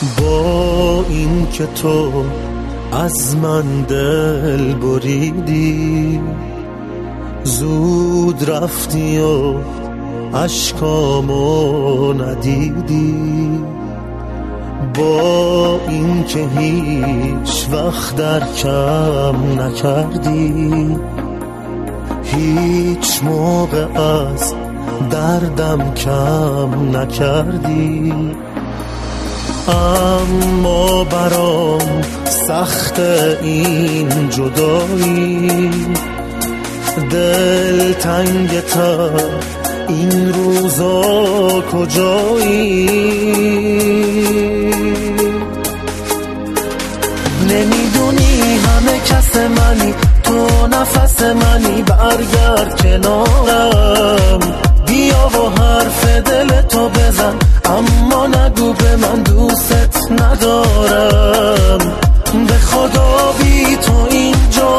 با این که تو از من دل بریدی، زود رفتی و اشکامو ندیدی. با این که هیچ وقت در کم نکردی، هیچ موقع از دردم کم نکردی. اما برام سخت این جدایی، دل تنگ تا این روزا کجایی؟ نمیدونی همه کس منی، تو نفس منی، برگرد کنارم، بیا و حرف دل تو بزن، اما نگو به من دوست ندارم. به خدا بی تو اینجا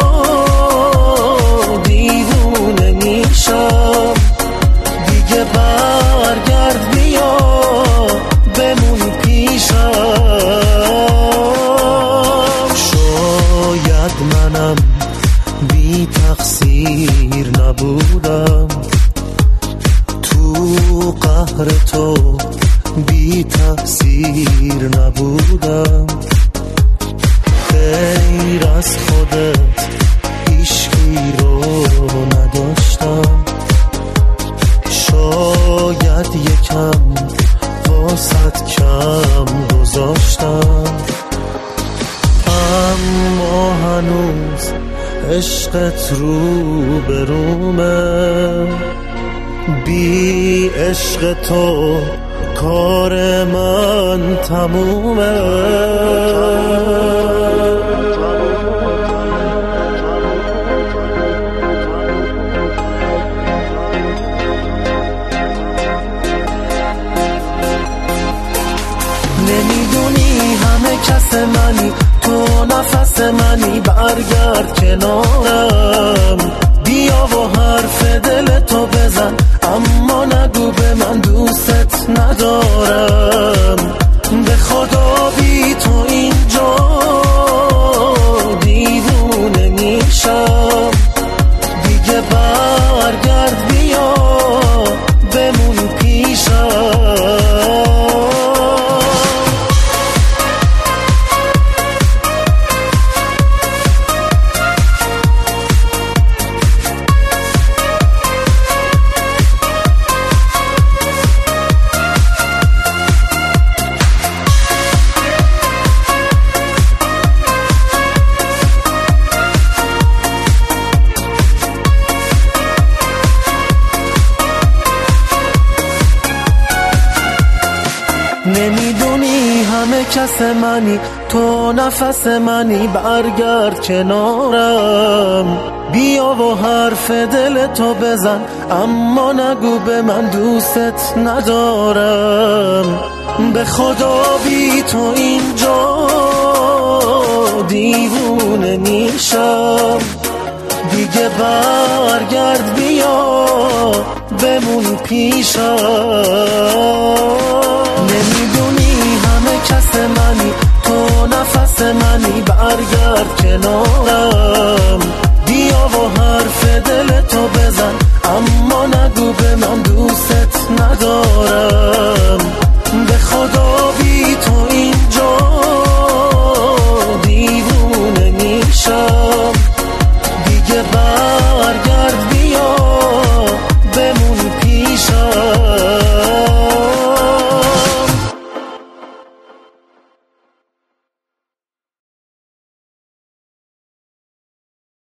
دیوونه میشم، دیگه برگرد بیا بمون پیشم. شاید منم بی تقصیر نبودم، تو قهر تو بی تقصیر نبودم. غیر از خودت هیچکی رو نداشتم، شاید یکم واسط کم گذاشتم. اما هنوز عشقت رو برومه، بی عشق تو کار من تمومه. نمیدونی همه کس منی، تو نفس منی، برگرد کنارم، بیا و حرف دل تو بزن، اما نگو به من دوست ندارم. به خدا بی تو اینجا دیوونه میشم، دیگه برگرد بیا بمون پیشم. نمیدونی همه کس منی، تو نفس منی، برگرد کنارم، بیا و حرف دل تو بزن، اما نگو به من دوست ندارم. به خدا بی تو اینجا دیوونه میشم، دیگه برگرد بیا بمون پیشم. نمیدونی همه کس منی، تو نفس منی، برگرد کنارم،